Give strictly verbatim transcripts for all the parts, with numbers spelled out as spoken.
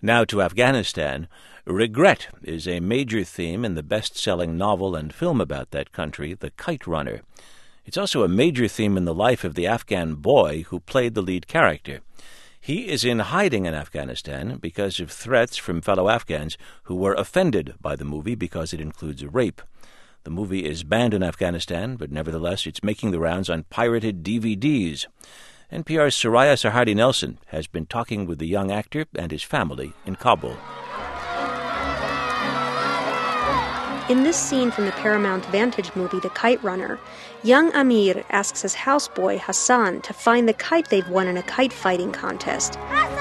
Now to Afghanistan. Regret is a major theme in the best-selling novel and film about that country, The Kite Runner. It's also a major theme in the life of the Afghan boy who played the lead character. He is in hiding in Afghanistan because of threats from fellow Afghans who were offended by the movie because it includes a rape. The movie is banned in Afghanistan, but nevertheless it's making the rounds on pirated D V Ds. N P R's Soraya Sarhadi Nelson has been talking with the young actor and his family in Kabul. In this scene from the Paramount Vantage movie, The Kite Runner, young Amir asks his houseboy Hassan to find the kite they've won in a kite fighting contest.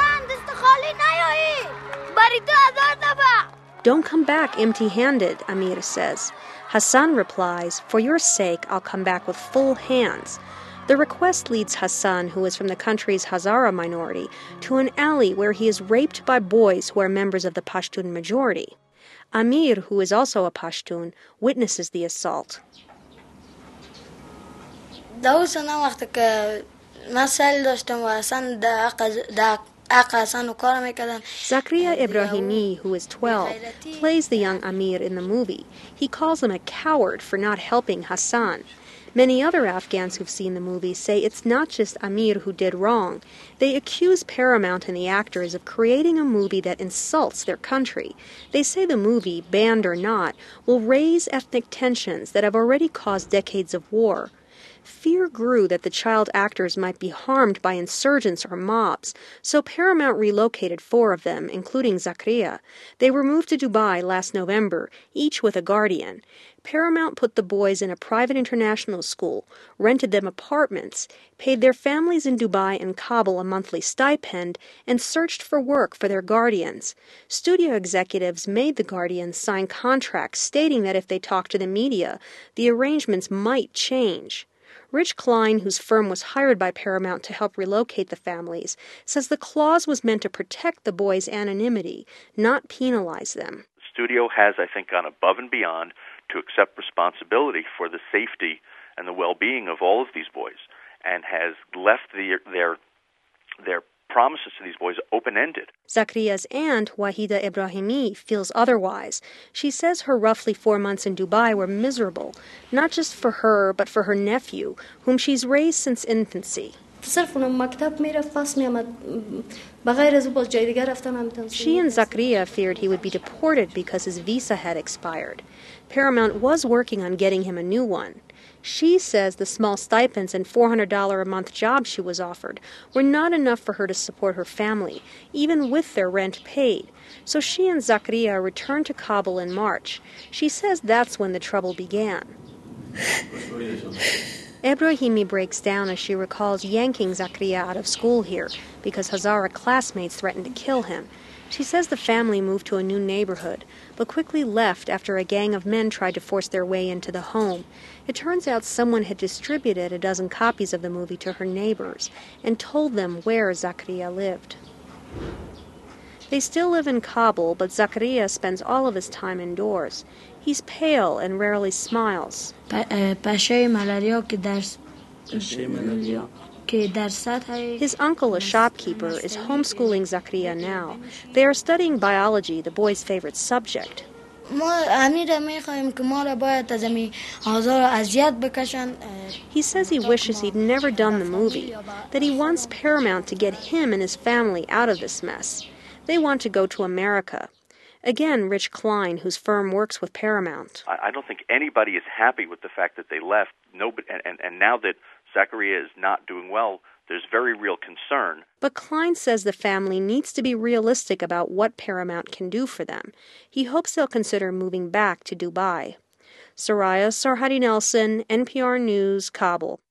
Don't come back empty-handed, Amir says. Hassan replies, for your sake, I'll come back with full hands. The request leads Hassan, who is from the country's Hazara minority, to an alley where he is raped by boys who are members of the Pashtun majority. Amir, who is also a Pashtun, witnesses the assault. Zakaria Ibrahimi, who is twelve, plays the young Amir in the movie. He calls him a coward for not helping Hassan. Many other Afghans who've seen the movie say it's not just Amir who did wrong. They accuse Paramount and the actors of creating a movie that insults their country. They say the movie, banned or not, will raise ethnic tensions that have already caused decades of war. Fear grew that the child actors might be harmed by insurgents or mobs, so Paramount relocated four of them, including Zakaria. They were moved to Dubai last November, each with a guardian. Paramount put the boys in a private international school, rented them apartments, paid their families in Dubai and Kabul a monthly stipend, and searched for work for their guardians. Studio executives made the guardians sign contracts stating that if they talked to the media, the arrangements might change. Rich Klein, whose firm was hired by Paramount to help relocate the families, says the clause was meant to protect the boys' anonymity, not penalize them. The studio has, I think, gone above and beyond to accept responsibility for the safety and the well-being of all of these boys, and has left the, their their promises to these boys open-ended. Zakaria's aunt, Wahida Ibrahimi, feels otherwise. She says her roughly four months in Dubai were miserable, not just for her, but for her nephew, whom she's raised since infancy. She and Zakaria feared he would be deported because his visa had expired. Paramount was working on getting him a new one. She says the small stipends and four hundred dollars a month job she was offered were not enough for her to support her family, even with their rent paid. So she and Zakaria returned to Kabul in March. She says that's when the trouble began. Ibrahimi breaks down as she recalls yanking Zakaria out of school here because Hazara classmates threatened to kill him. She says the family moved to a new neighborhood, but quickly left after a gang of men tried to force their way into the home. It turns out someone had distributed a dozen copies of the movie to her neighbors and told them where Zakaria lived. They still live in Kabul, but Zakaria spends all of his time indoors. He's pale and rarely smiles. His uncle, a shopkeeper, is homeschooling Zakaria now. They are studying biology, the boy's favorite subject. He says he wishes he'd never done the movie, that he wants Paramount to get him and his family out of this mess. They want to go to America. Again, Rich Klein, whose firm works with Paramount. I don't think anybody is happy with the fact that they left. Nobody, and, and, and now that Zakaria is not doing well, there's very real concern. But Klein says the family needs to be realistic about what Paramount can do for them. He hopes they'll consider moving back to Dubai. Soraya Sarhadi Nelson, N P R News, Kabul.